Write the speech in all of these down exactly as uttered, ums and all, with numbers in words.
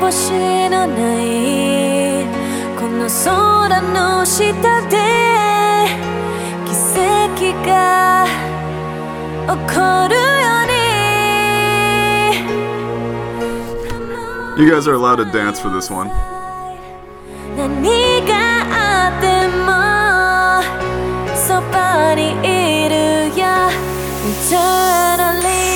星のないこの空の下で奇跡が起こるように You guys are allowed to dance for this one. 何があってもそばにいるよ Eternally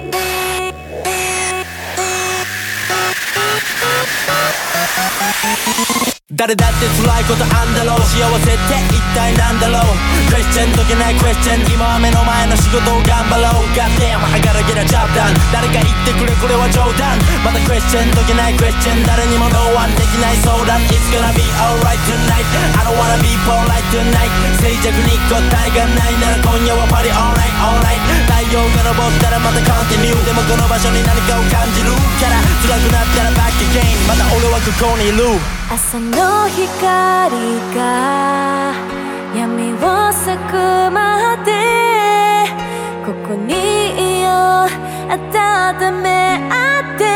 誰だって辛いことあんだろう幸せって一体なんだろうクエスチョン解けないクエスチョン今は目の前の仕事を頑張ろう Goddamn I gotta get a job done 誰か言ってくれこれは冗談またクエスチョン解けないクエスチョン誰にもノーワンできない相談 It's gonna be alright tonight I don't wanna be polite tonight 静寂に答えがないなら今夜はパリ alright alright 太陽が昇ったらまた continue でもこの場所に何かを感じるから辛くなったら back again また俺はここにいる朝の光が闇を咲くまでここにいよう温め合って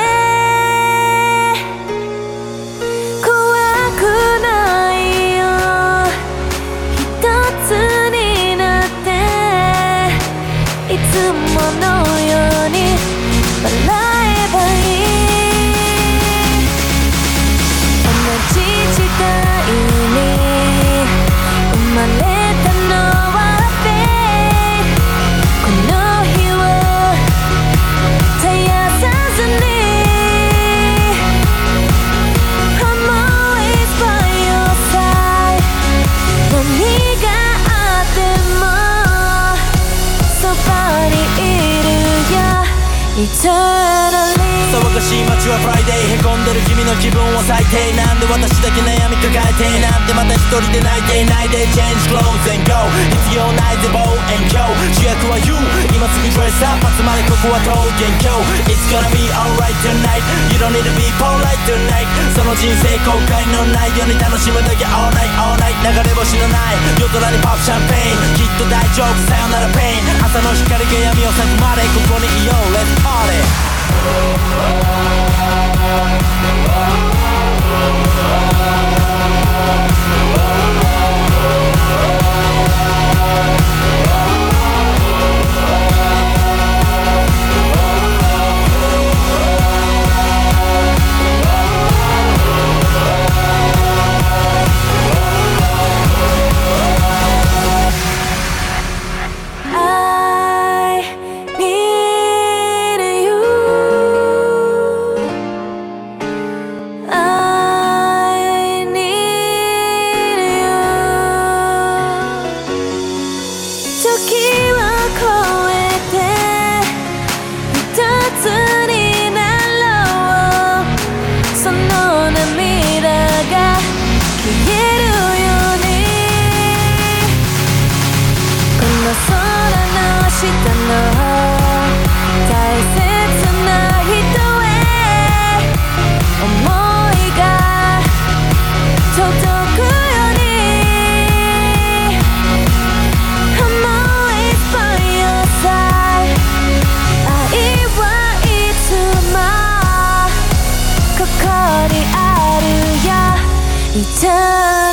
怖くないよ一つになっていつものように笑えばいい時代に生まれたのはベイこの日を絶やさずに I'm always by your side 何があってもそばにいるよ Eternally騒がしい街はフライデーへこんでる君の気分は最低なんで私だけ悩み抱えてなんてまた一人で泣いていないで Change clothes and go 必要ないぜ bow and go 主役は You 今すぐ dress up 集まれここは桃源郷 It's gonna be alright tonight You don't need to be polite tonight その人生後悔のないように楽しむだけ all night all night 流れ星のない夜空にポップシャンペーンきっと大丈夫さよならペイン朝の光が闇を咲くまでここにいよう Let's party Eternal